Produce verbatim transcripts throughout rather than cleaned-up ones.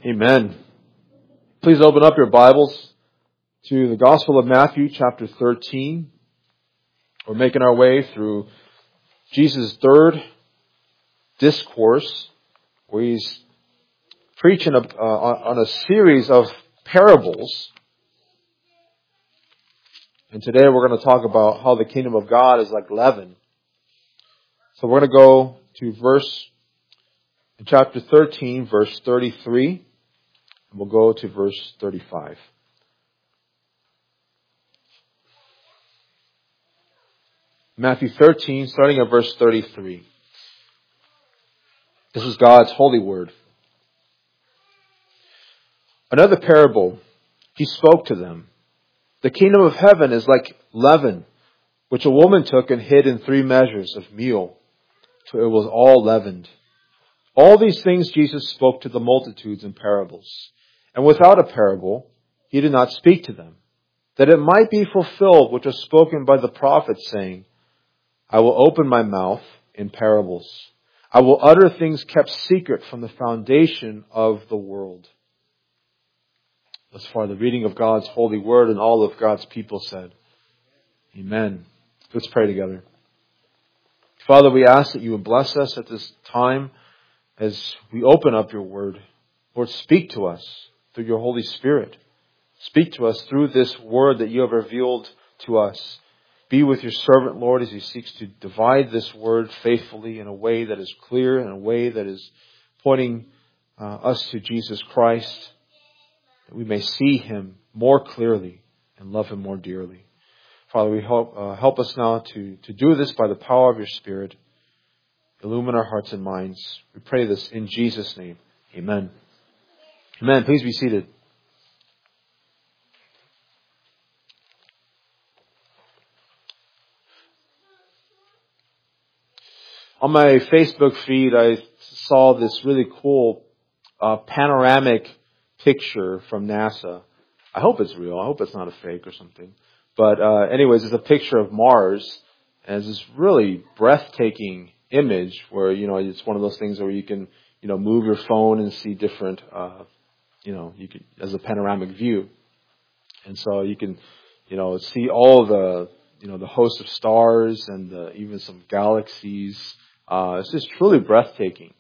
Amen. Please open up your Bibles to the Gospel of Matthew, chapter thirteen. We're making our way through Jesus' third discourse, where he's preaching a, uh, on a series of parables. And today we're going to talk about how the kingdom of God is like leaven. So we're going to go to verse, in chapter thirteen, verse thirty-three. And we'll go to verse thirty-five. Matthew thirteen, starting at verse thirty-three. This is God's holy word. Another parable, he spoke to them. The kingdom of heaven is like leaven, which a woman took and hid in three measures of meal, till it was all leavened. All these things Jesus spoke to the multitudes in parables. And without a parable, he did not speak to them, that it might be fulfilled which was spoken by the prophet, saying, I will open my mouth in parables. I will utter things kept secret from the foundation of the world. Thus far, the reading of God's holy word, and all of God's people said, Amen. Let's pray together. Father, we ask that you would bless us at this time as we open up your word. Lord, speak to us through your Holy Spirit. Speak to us through this word that you have revealed to us. Be with your servant, Lord, as he seeks to divide this word faithfully in a way that is clear, in a way that is pointing uh, us to Jesus Christ, that we may see him more clearly and love him more dearly. Father, we help, uh, help us now to, to do this by the power of your Spirit. Illumine our hearts and minds. We pray this in Jesus' name. Amen. Amen. Please be seated. On my Facebook feed, I saw this really cool uh, panoramic picture from NASA. I hope it's real. I hope it's not a fake or something. But uh, anyways, it's a picture of Mars, and it's this really breathtaking image where, you know, it's one of those things where you can, you know, move your phone and see different, uh, you know, you can, as a panoramic view. And so you can, you know, see all the, you know, the host of stars and the, even some galaxies. Uh, it's just truly breathtaking.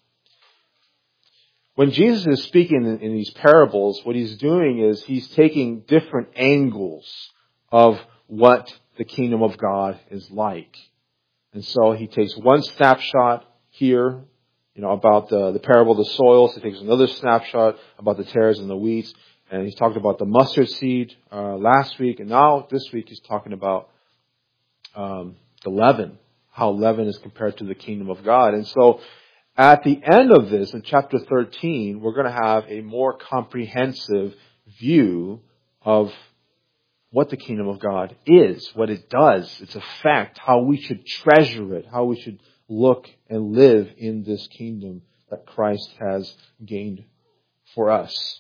When Jesus is speaking in, in these parables, what he's doing is he's taking different angles of what the kingdom of God is like. And so he takes one snapshot here, you know, about the, the parable of the soils. He takes another snapshot about the tares and the wheats. And he's talked about the mustard seed uh, last week. And now this week he's talking about um, the leaven, how leaven is compared to the kingdom of God. And so at the end of this, in chapter thirteen, we're going to have a more comprehensive view of what the kingdom of God is, what it does, its effect, how we should treasure it, how we should look and live in this kingdom that Christ has gained for us.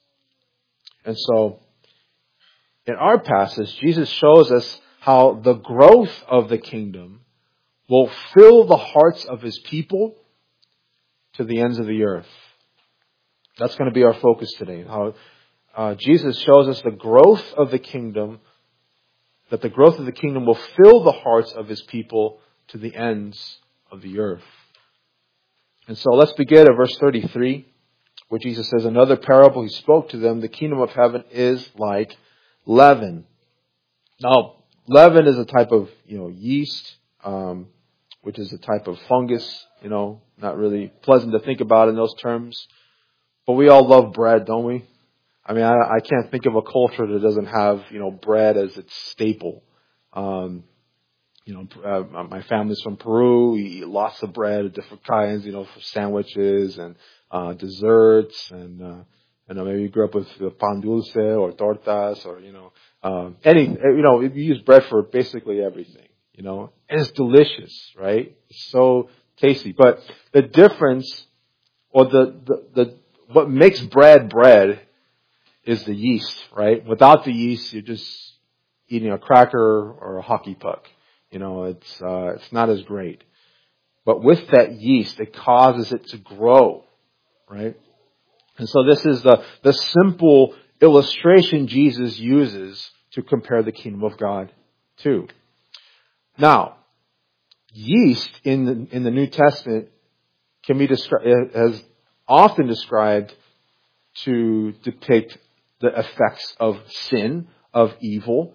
And so, in our passage, Jesus shows us how the growth of the kingdom will fill the hearts of his people to the ends of the earth. That's going to be our focus today. How uh, Jesus shows us the growth of the kingdom, that the growth of the kingdom will fill the hearts of his people to the ends of the earth. And so let's begin at verse thirty-three, where Jesus says, another parable he spoke to them, the kingdom of heaven is like leaven. Now, leaven is a type of, you know, yeast, um, which is a type of fungus, you know, not really pleasant to think about in those terms. But we all love bread, don't we? I mean, I, I can't think of a culture that doesn't have, you know, bread as its staple. Um, you know, uh, my family's from Peru. We eat lots of bread of different kinds, you know, for sandwiches and uh, desserts. And, uh, you know, maybe you grew up with pan dulce or tortas or, you know, um, any, you know, you use bread for basically everything, you know. And it's delicious, right? It's so tasty. But the difference, or the, the, the what makes bread bread is the yeast, right? Without the yeast, you're just eating a cracker or a hockey puck. You know, it's uh, it's not as great. But with that yeast, it causes it to grow, right? And so this is the, the simple illustration Jesus uses to compare the kingdom of God to. Now, yeast in the, in the New Testament can be described, as often described to depict the effects of sin, of evil.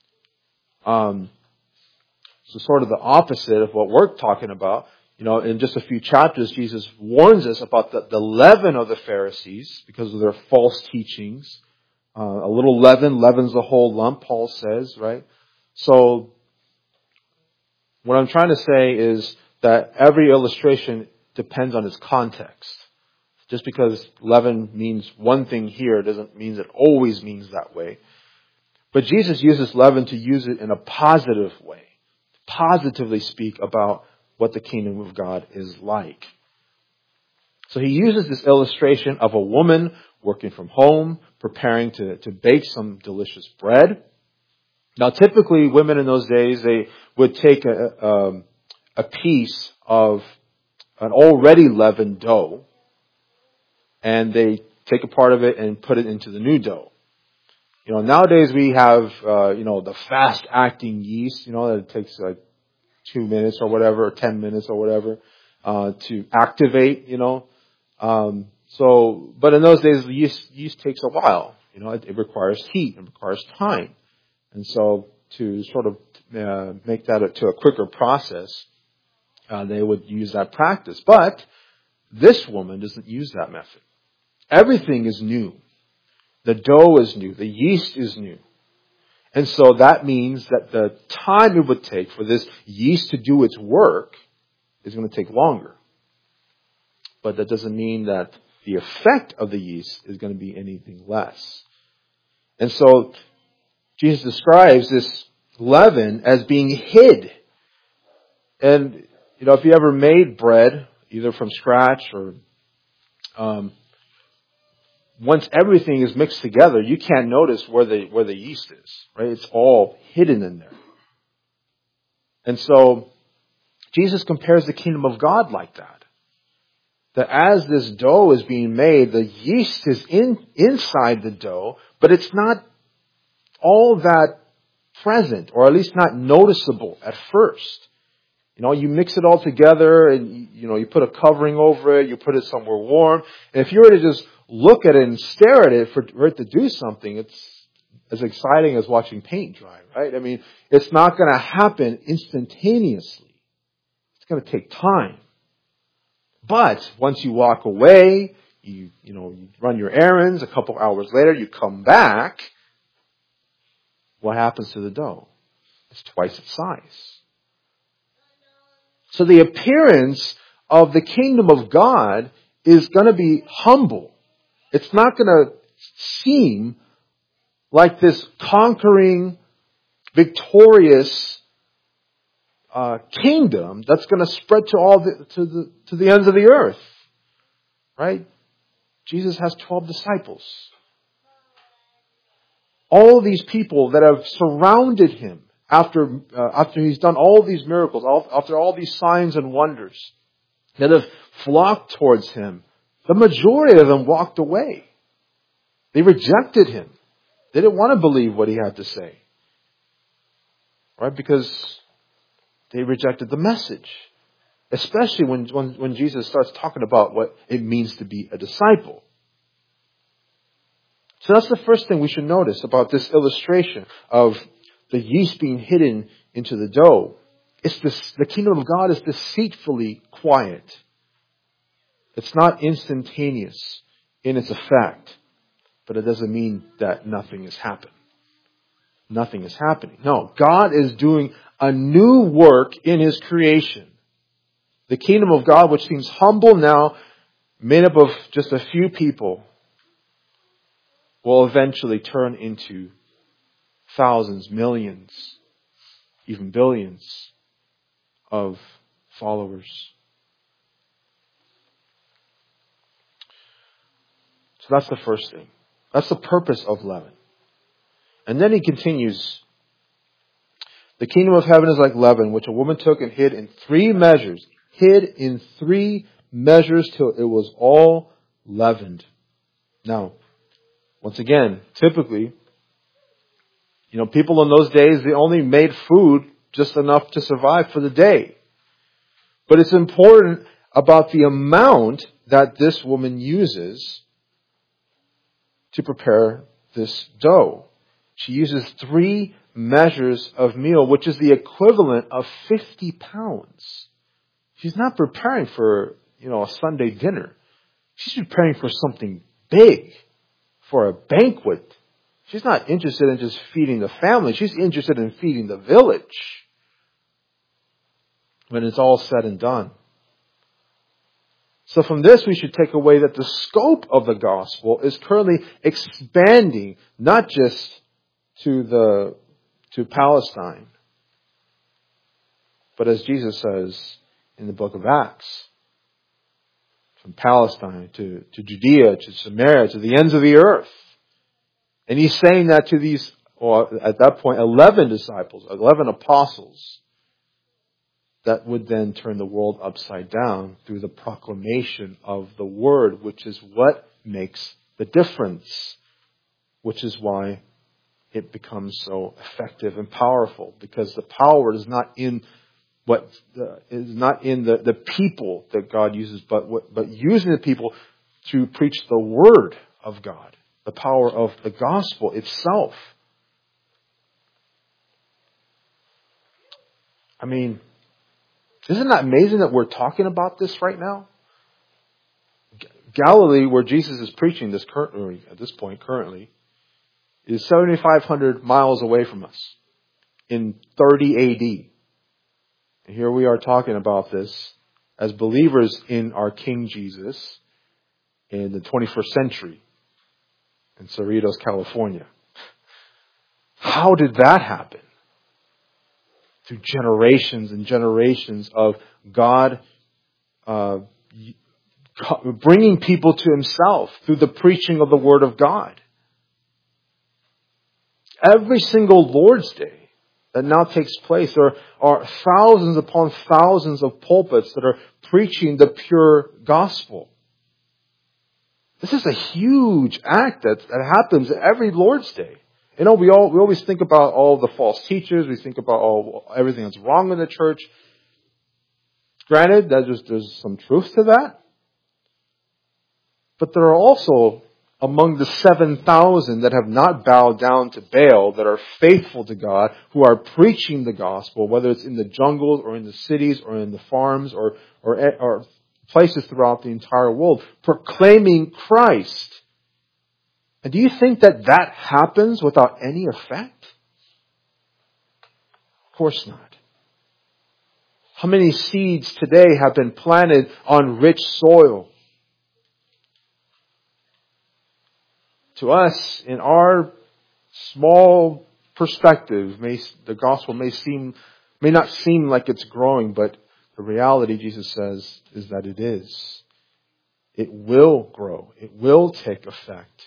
Um, so sort of the opposite of what we're talking about. You know, in just a few chapters, Jesus warns us about the, the leaven of the Pharisees because of their false teachings. Uh, a little leaven leavens the whole lump, Paul says, right? So, what I'm trying to say is that every illustration depends on its context. Just because leaven means one thing here doesn't mean it always means that way. But Jesus uses leaven to use it in a positive way. Positively speak about what the kingdom of God is like. So he uses this illustration of a woman working from home, preparing to, to bake some delicious bread. Now, typically, women in those days, they would take a, um, a piece of an already leavened dough, and they take a part of it and put it into the new dough. You know, nowadays we have, uh, you know, the fast-acting yeast, you know, that it takes like two minutes or whatever, or ten minutes or whatever, uh, to activate, you know. Um, so, but in those days, the yeast, yeast takes a while. You know, it, it requires heat, it requires time. And so to sort of uh, make that a, to a quicker process, uh, they would use that practice. But this woman doesn't use that method. Everything is new. The dough is new. The yeast is new. And so that means that the time it would take for this yeast to do its work is going to take longer. But that doesn't mean that the effect of the yeast is going to be anything less. And so Jesus describes this leaven as being hid. And, you know, if you ever made bread, either from scratch or um, once everything is mixed together, you can't notice where the where the yeast is, right? It's all hidden in there. And so Jesus compares the kingdom of God like that. That as this dough is being made, the yeast is in inside the dough, but it's not all that present, or at least not noticeable at first. You know, you mix it all together and, you know, you put a covering over it, you put it somewhere warm. And if you were to just look at it and stare at it for, for it to do something, it's as exciting as watching paint dry, right? I mean, it's not going to happen instantaneously. It's going to take time. But once you walk away, you, you know, you run your errands, a couple hours later, you come back, what happens to the dough? It's twice its size. So the appearance of the kingdom of God is going to be humble. It's not going to seem like this conquering, victorious uh, kingdom that's going to spread to all the, to the to the ends of the earth, right? Jesus has twelve disciples. All these people that have surrounded him after uh, after he's done all these miracles, all, after all these signs and wonders, that have flocked towards him, the majority of them walked away. They rejected him. They didn't want to believe what he had to say. Right? Because they rejected the message. Especially when, when, when Jesus starts talking about what it means to be a disciple. So that's the first thing we should notice about this illustration of the yeast being hidden into the dough. It's this, the kingdom of God is deceitfully quiet. It's not instantaneous in its effect, but it doesn't mean that nothing has happened. Nothing is happening. No, God is doing a new work in His creation. The kingdom of God, which seems humble now, made up of just a few people, will eventually turn into thousands, millions, even billions of followers. So that's the first thing. That's the purpose of leaven. And then he continues, the kingdom of heaven is like leaven, which a woman took and hid in three measures. Hid in three measures till it was all leavened. Now, once again, typically, you know, people in those days, they only made food just enough to survive for the day. But it's important about the amount that this woman uses to prepare this dough. She uses three measures of meal, which is the equivalent of fifty pounds. She's not preparing for, you know, a Sunday dinner. She's preparing for something big, for a banquet. She's not interested in just feeding the family. She's interested in feeding the village when it's all said and done. So from this, we should take away that the scope of the gospel is currently expanding, not just to the to Palestine, but as Jesus says in the book of Acts, from Palestine to, to Judea, to Samaria, to the ends of the earth. And he's saying that to these, or at that point, eleven disciples, eleven apostles, that would then turn the world upside down through the proclamation of the word, which is what makes the difference, which is why it becomes so effective and powerful, because the power is not in what the, is not in the, the people that God uses, but what, but using the people to preach the word of God, the power of the gospel itself. I mean, isn't that amazing that we're talking about this right now? Galilee, where Jesus is preaching this currently, at this point, currently, is seventy-five hundred miles away from us in thirty A D. And here we are talking about this as believers in our King Jesus in the twenty-first century in Cerritos, California. How did that happen? Through generations and generations of God uh, bringing people to Himself through the preaching of the Word of God. Every single Lord's Day that now takes place, there are thousands upon thousands of pulpits that are preaching the pure gospel. This is a huge act that, that happens every Lord's Day. You know, we all we always think about all the false teachers. We think about all everything that's wrong in the church. Granted, there's there's some truth to that, but there are also among the seven thousand that have not bowed down to Baal, that are faithful to God, who are preaching the gospel, whether it's in the jungles or in the cities or in the farms or or, or places throughout the entire world, proclaiming Christ. And do you think that that happens without any effect? Of course not. How many seeds today have been planted on rich soil? To us, in our small perspective, may, the gospel may seem, may not seem like it's growing, but the reality, Jesus says, is that it is. It will grow. It will take effect.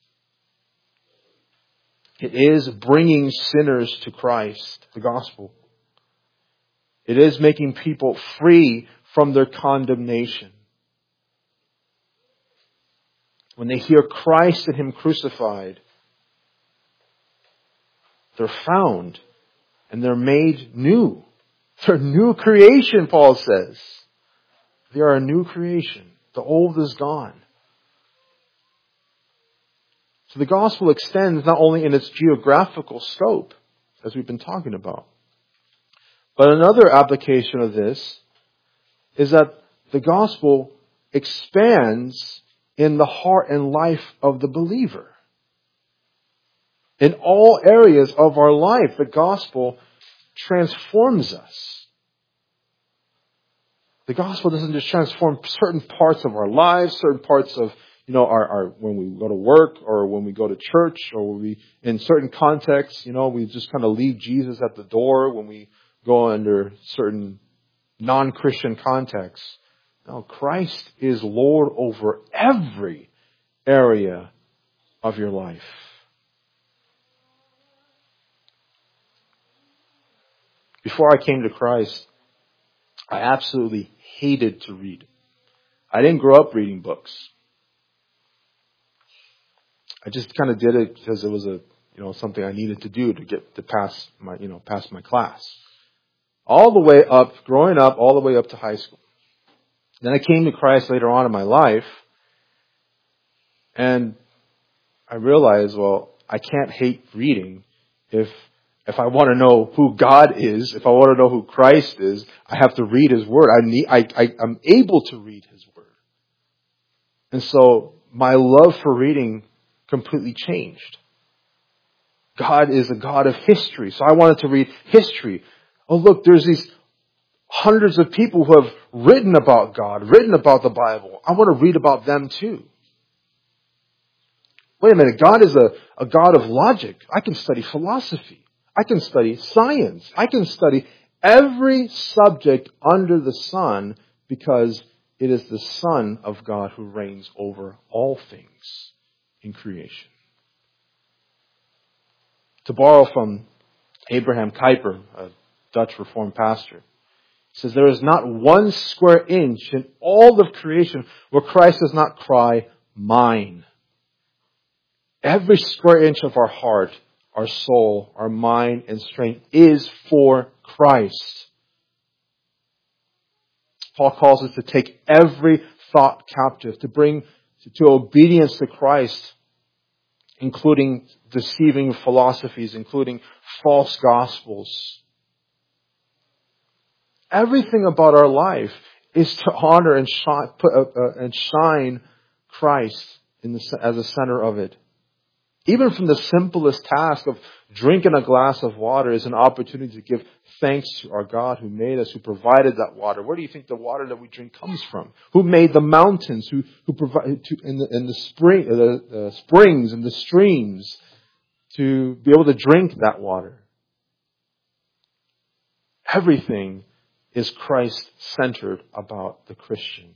It is bringing sinners to Christ, the gospel. It is making people free from their condemnation. When they hear Christ and Him crucified, they're found and they're made new. They're a new creation, Paul says. They are a new creation. The old is gone. So the gospel extends not only in its geographical scope, as we've been talking about, but another application of this is that the gospel expands in the heart and life of the believer. In all areas of our life, the gospel transforms us. The gospel doesn't just transform certain parts of our lives, certain parts of You know, our, our, when we go to work or when we go to church or when we, in certain contexts, you know, we just kind of leave Jesus at the door when we go under certain non-Christian contexts. No, Christ is Lord over every area of your life. Before I came to Christ, I absolutely hated to read. I didn't grow up reading books. I just kind of did it because it was a, you know, something I needed to do to get to pass my, you know, pass my class. All the way up, growing up, all the way up to high school. Then I came to Christ later on in my life, and I realized, well, I can't hate reading. If if I want to know who God is, if I want to know who Christ is, I have to read His Word. I need, I, I I'm able to read His Word, and so my love for reading completely changed. God is a God of history, so I wanted to read history. Oh, look, there's these hundreds of people who have written about God, written about the Bible. I want to read about them too. Wait a minute, God is a, a God of logic. I can study philosophy. I can study science. I can study every subject under the sun because it is the Son of God who reigns over all things in creation. To borrow from Abraham Kuyper, a Dutch Reformed pastor, he says, there is not one square inch in all of creation where Christ does not cry, mine. Every square inch of our heart, our soul, our mind, and strength is for Christ. Paul calls us to take every thought captive, to bring to obedience to Christ, including deceiving philosophies, including false gospels. Everything about our life is to honor and shine, put, uh, uh, and shine Christ in the, as the center of it. Even from the simplest task of drinking a glass of water is an opportunity to give thanks to our God who made us, who provided that water. Where do you think the water that we drink comes from? Who made the mountains? Who who provided to, in the in the spring the, the springs and the streams to be able to drink that water? Everything is Christ-centered about the Christian.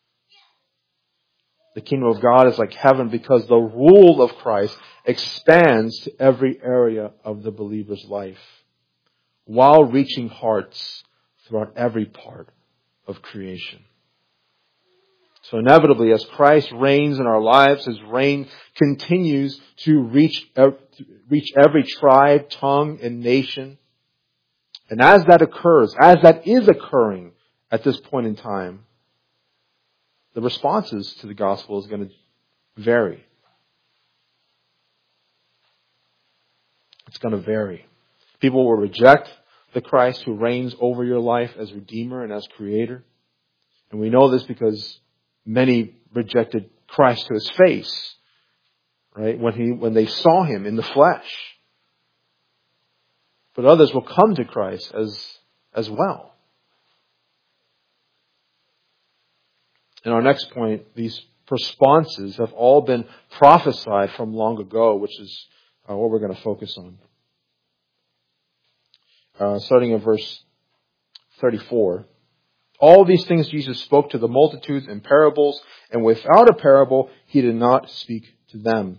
The kingdom of God is like heaven because the rule of Christ expands to every area of the believer's life while reaching hearts throughout every part of creation. So inevitably, as Christ reigns in our lives, His reign continues to reach, reach every tribe, tongue, and nation. And as that occurs, as that is occurring at this point in time, the responses to the gospel is going to vary. It's going to vary. People will reject the Christ who reigns over your life as Redeemer and as Creator. And we know this because many rejected Christ to His face, right? When he, when they saw Him in the flesh. But others will come to Christ as, as well. In our next point, these responses have all been prophesied from long ago, which is uh, what we're going to focus on. Uh, starting at verse thirty-four. All these things Jesus spoke to the multitudes in parables, and without a parable, He did not speak to them.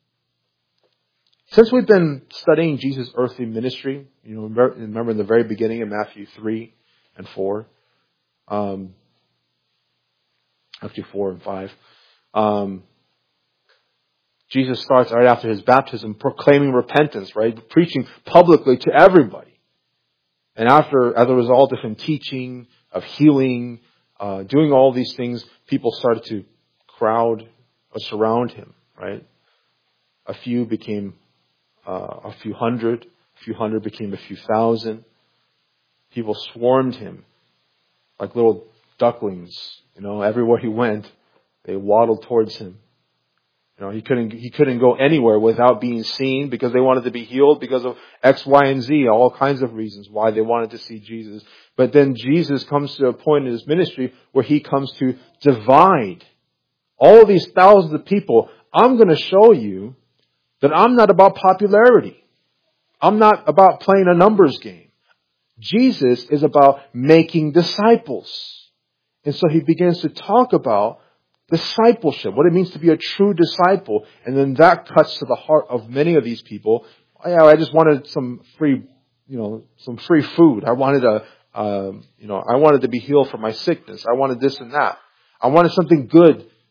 Since we've been studying Jesus' earthly ministry, you know, remember in the very beginning in Matthew three and four, um, actually four and five, um, Jesus starts right after His baptism proclaiming repentance, right? Preaching publicly to everybody. And after, as a result of Him teaching, of healing, uh, doing all these things, people started to crowd or surround Him, right? A few became uh, a few hundred, a few hundred became a few thousand. People swarmed Him like little ducklings. You know, everywhere He went, they waddled towards Him. You know, he couldn't, he couldn't go anywhere without being seen because they wanted to be healed because of X, Y, and Z, all kinds of reasons why they wanted to see Jesus. But then Jesus comes to a point in His ministry where He comes to divide all of these thousands of people. I'm going to show you that I'm not about popularity. I'm not about playing a numbers game. Jesus is about making disciples. And so He begins to talk about discipleship, what it means to be a true disciple. And then that cuts to the heart of many of these people. Oh, yeah, I just wanted some free, you know, some free food. I wanted a, um, you know, I wanted to be healed from my sickness. I wanted this and that. I wanted something good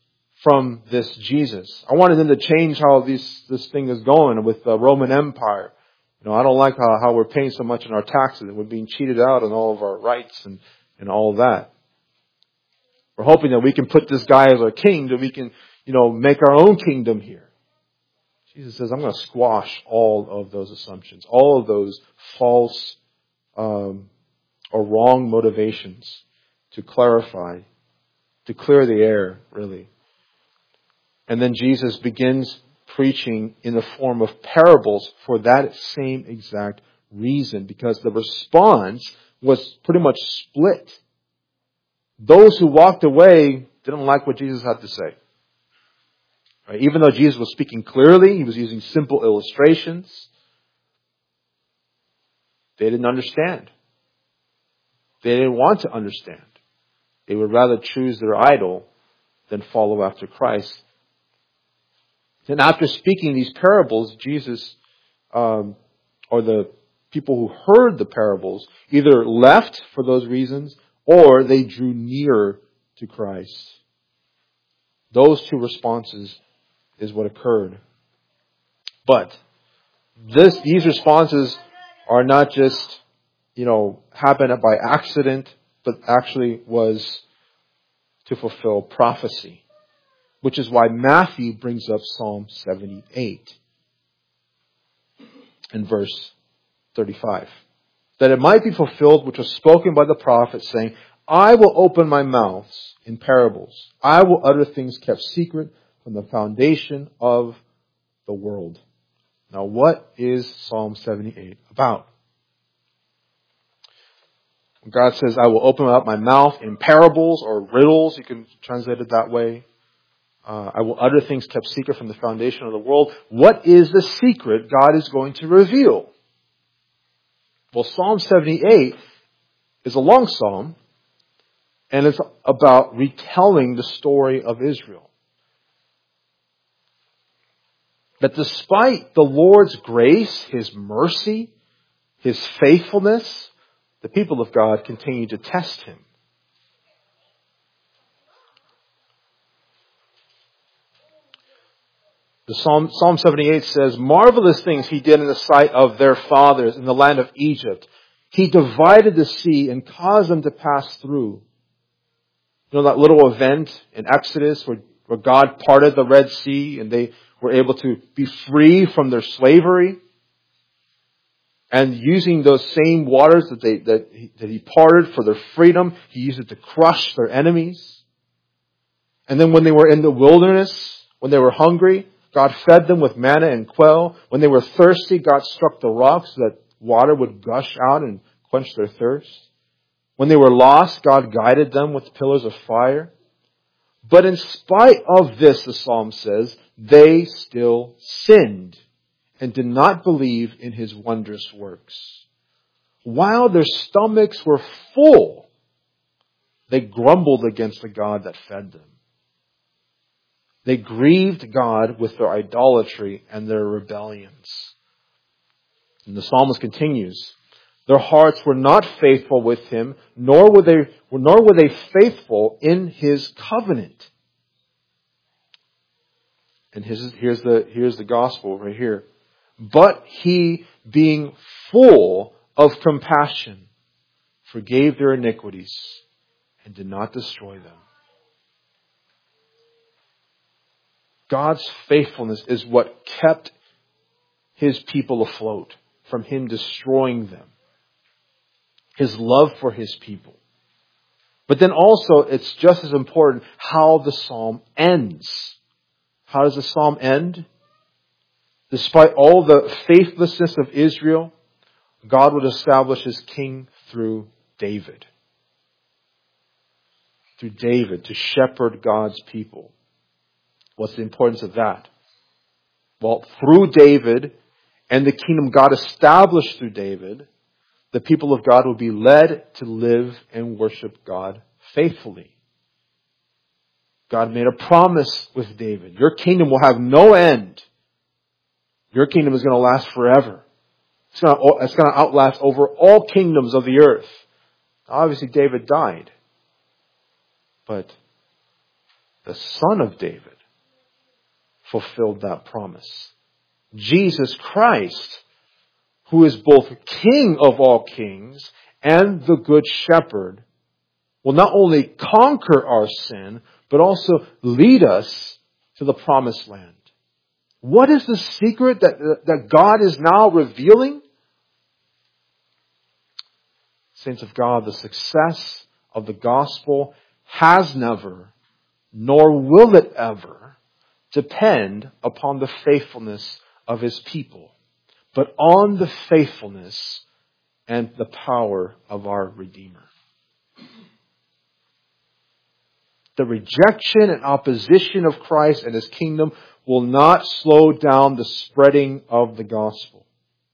from this Jesus. I wanted them to change how this, this thing is going with the Roman Empire. You know, I don't like how, how we're paying so much in our taxes and we're being cheated out on all of our rights and, and all of that. We're hoping that we can put this guy as our king, that we can, you know, make our own kingdom here. Jesus says, I'm going to squash all of those assumptions, all of those false um, or wrong motivations to clarify, to clear the air, really. And then Jesus begins preaching in the form of parables for that same exact reason, because the response was pretty much split. Those who walked away didn't like what Jesus had to say. Right? Even though Jesus was speaking clearly, he was using simple illustrations, they didn't understand. They didn't want to understand. They would rather choose their idol than follow after Christ. Then after speaking these parables, Jesus, um, or the people who heard the parables, either left for those reasons or they drew nearer to Christ. Those two responses is what occurred. But this, these responses are not just, you know, happened by accident, but actually was to fulfill prophecy. Which is why Matthew brings up Psalm seventy-eight in verse thirty-five. That it might be fulfilled which was spoken by the prophet, saying, I will open my mouth in parables. I will utter things kept secret from the foundation of the world. Now what is Psalm seventy-eight about? God says, I will open up my mouth in parables or riddles. You can translate it that way. Uh, I will utter things kept secret from the foundation of the world. What is the secret God is going to reveal? Well, Psalm seventy-eight is a long psalm, and it's about retelling the story of Israel. That despite the Lord's grace, His mercy, His faithfulness, the people of God continue to test Him. The Psalm, Psalm seventy-eight says, marvelous things He did in the sight of their fathers in the land of Egypt. He divided the sea and caused them to pass through. You know that little event in Exodus where, where God parted the Red Sea and they were able to be free from their slavery? And using those same waters that they that he, that he parted for their freedom, He used it to crush their enemies. And then when they were in the wilderness, when they were hungry, God fed them with manna and quail. When they were thirsty, God struck the rocks so that water would gush out and quench their thirst. When they were lost, God guided them with pillars of fire. But in spite of this, the psalm says, they still sinned and did not believe in His wondrous works. While their stomachs were full, they grumbled against the God that fed them. They grieved God with their idolatry and their rebellions. And the psalmist continues, their hearts were not faithful with Him, nor were they, nor were they faithful in His covenant. And here's, here's the, here's the gospel right here. But He, being full of compassion, forgave their iniquities and did not destroy them. God's faithfulness is what kept His people afloat from Him destroying them. His love for His people. But then also, it's just as important how the psalm ends. How does the psalm end? Despite all the faithlessness of Israel, God would establish His king through David. Through David to shepherd God's people. What's the importance of that? Well, through David and the kingdom God established through David, the people of God will be led to live and worship God faithfully. God made a promise with David. Your kingdom will have no end. Your kingdom is going to last forever. It's going to, it's going to outlast over all kingdoms of the earth. Obviously, David died. But the son of David, fulfilled that promise. Jesus Christ, who is both King of all kings and the Good Shepherd, will not only conquer our sin, but also lead us to the promised land. What is the secret that, that God is now revealing? Saints of God, the success of the gospel has never, nor will it ever, depend upon the faithfulness of His people, but on the faithfulness and the power of our Redeemer. The rejection and opposition of Christ and His kingdom will not slow down the spreading of the gospel.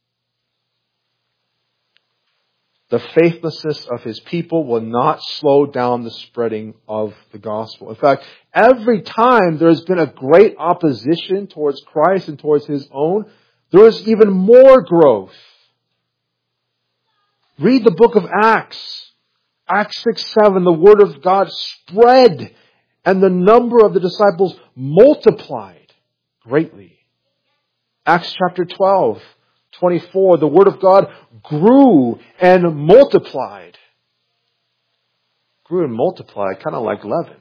The faithlessness of His people will not slow down the spreading of the gospel. In fact, every time there's been a great opposition towards Christ and towards His own, there is even more growth. Read the book of Acts. Acts six seven, the Word of God spread and the number of the disciples multiplied greatly. Acts chapter twelve, twenty-four, the Word of God grew and multiplied. Grew and multiplied, kind of like leaven.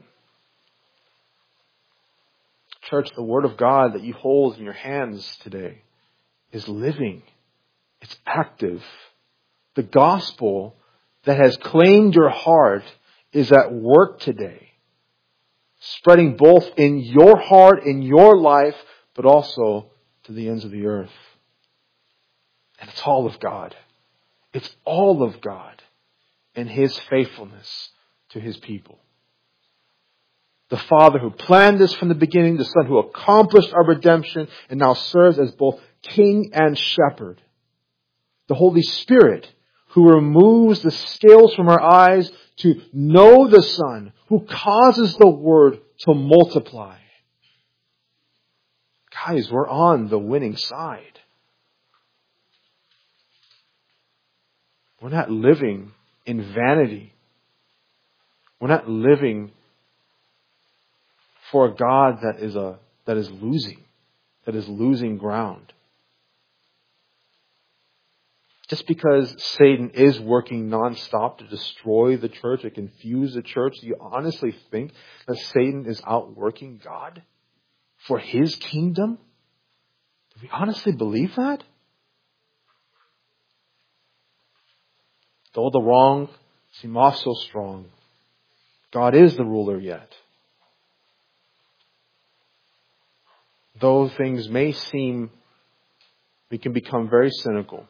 Church, the Word of God that you hold in your hands today is living. It's active. The gospel that has claimed your heart is at work today. Spreading both in your heart, in your life, but also to the ends of the earth. And it's all of God. It's all of God and His faithfulness to His people. The Father who planned this from the beginning, the Son who accomplished our redemption and now serves as both King and Shepherd. The Holy Spirit who removes the scales from our eyes to know the Son, who causes the Word to multiply. Guys, we're on the winning side. We're not living in vanity. We're not living for a God that is a that is losing, that is losing ground. Just because Satan is working nonstop to destroy the church and confuse the church, do you honestly think that Satan is outworking God for his kingdom? Do we honestly believe that? Though the wrong seem off so strong, God is the ruler yet. Though things may seem, we can become very cynical.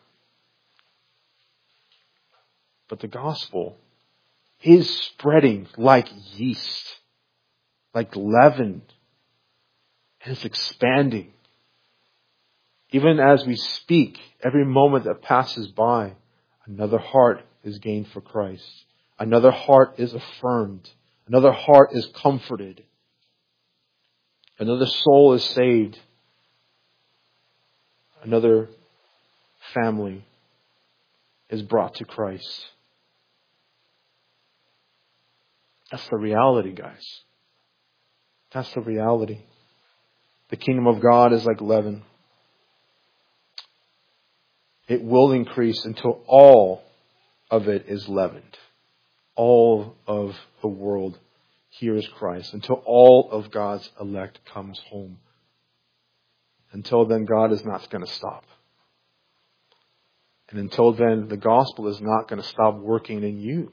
But the gospel is spreading like yeast, like leaven. And it's expanding. Even as we speak, every moment that passes by, another heart is gained for Christ. Another heart is affirmed. Another heart is comforted. Another soul is saved. Another family is brought to Christ. That's the reality, guys. That's the reality. The kingdom of God is like leaven. It will increase until all of it is leavened. All of the world hears Christ. Until all of God's elect comes home. Until then, God is not going to stop. And until then, the gospel is not going to stop working in you.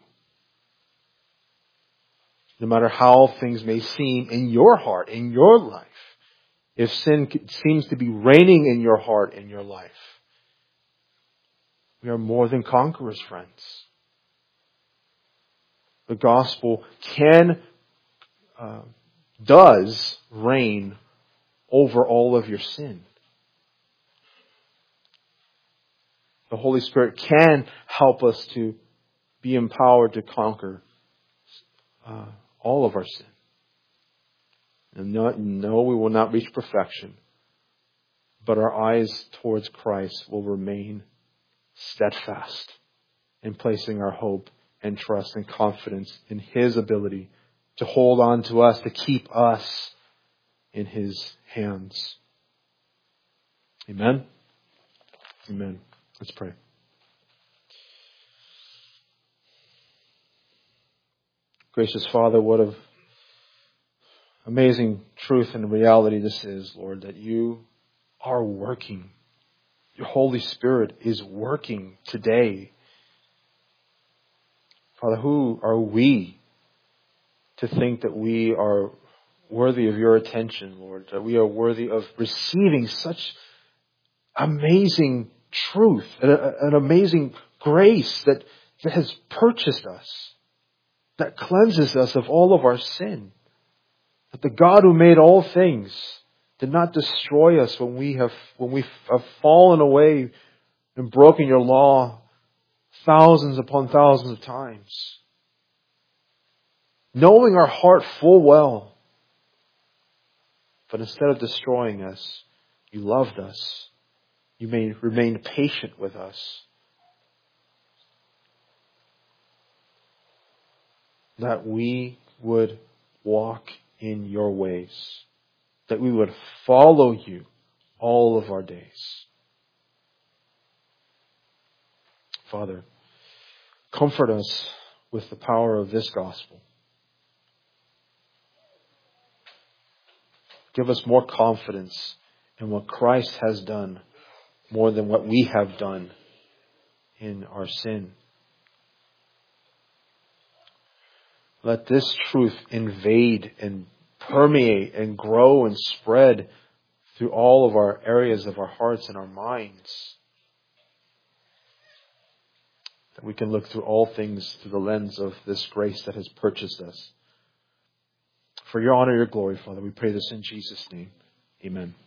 No matter how things may seem in your heart, in your life. If sin seems to be reigning in your heart, in your life. We are more than conquerors, friends. The gospel can, uh, does reign over all of your sin. The Holy Spirit can help us to be empowered to conquer uh, all of our sin. And no, no, we will not reach perfection. But our eyes towards Christ will remain steadfast in placing our hope and trust and confidence in His ability to hold on to us, to keep us in His hands. Amen? Amen. Let's pray. Gracious Father, what an amazing truth and reality this is, Lord, that You are working. Your Holy Spirit is working today. Father, who are we to think that we are worthy of Your attention, Lord, that we are worthy of receiving such amazing truth, an, an amazing grace that, that has purchased us, that cleanses us of all of our sin. That the God who made all things did not destroy us when we have when we have fallen away and broken Your law thousands upon thousands of times. Knowing our heart full well, but instead of destroying us, You loved us. You may remain patient with us. That we would walk in Your ways. That we would follow You all of our days. Father, comfort us with the power of this gospel. Give us more confidence in what Christ has done more than what we have done in our sin. Let this truth invade and permeate and grow and spread through all of our areas of our hearts and our minds. That we can look through all things through the lens of this grace that has purchased us. For Your honor, Your glory, Father, we pray this in Jesus' name. Amen.